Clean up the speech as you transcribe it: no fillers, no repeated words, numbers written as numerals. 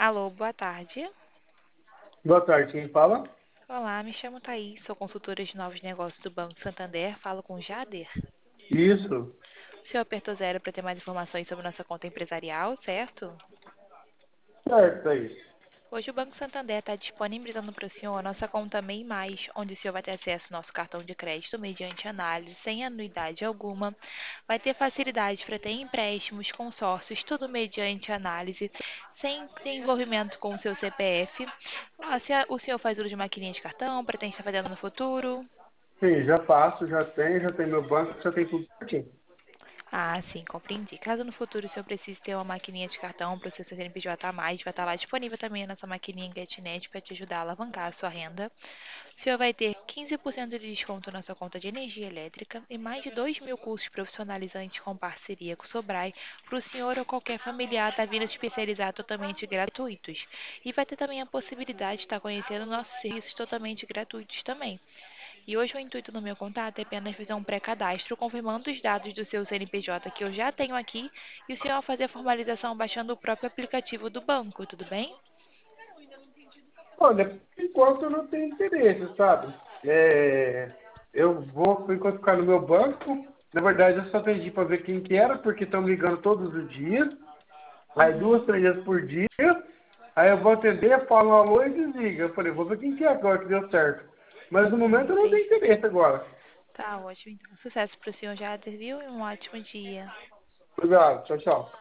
Alô, boa tarde. Boa tarde, quem fala? Olá, me chamo Thaís, sou consultora de novos negócios do Banco Santander. Falo com o Jader. Isso. O senhor apertou zero para ter mais informações sobre nossa conta empresarial, certo? Certo, é isso. Hoje o Banco Santander está disponibilizando para o senhor a nossa conta MEI+, onde o senhor vai ter acesso ao nosso cartão de crédito mediante análise, sem anuidade alguma. Vai ter facilidade para ter empréstimos, consórcios, tudo mediante análise, sem ter envolvimento com o seu CPF. Se o senhor faz uso de maquininha de cartão, pretende estar fazendo no futuro? Sim, já faço, já tenho meu banco, já tem tudo certinho. Ah, sim, compreendi. Caso no futuro o senhor precise ter uma maquininha de cartão para o seu CNPJ a mais, vai estar lá disponível também a nossa maquininha GetNet para te ajudar a alavancar a sua renda. O senhor vai ter 15% de desconto na sua conta de energia elétrica e mais de 2.000 cursos profissionalizantes com parceria com o Sobrai para o senhor ou qualquer familiar estar vindo especializar totalmente gratuitos. E vai ter também a possibilidade de estar conhecendo nossos serviços totalmente gratuitos também. E hoje o intuito do meu contato é apenas fazer um pré-cadastro, confirmando os dados do seu CNPJ que eu já tenho aqui, e o senhor fazer a formalização baixando o próprio aplicativo do banco, tudo bem? Olha, por enquanto eu não tenho interesse, sabe? Eu vou, por enquanto, ficar no meu banco. Na verdade, eu só atendi para ver quem que era, porque estão me ligando todos os dias. Aí Uhum. duas, três vezes por dia. Aí eu vou atender, falo um alô e desliga. Eu falei, vou ver quem que é agora que deu certo. Mas no momento eu não tenho Entendi. interesse agora. Tá ótimo, então. Sucesso para o senhor, já viu? E um ótimo dia. Obrigado, tchau, tchau.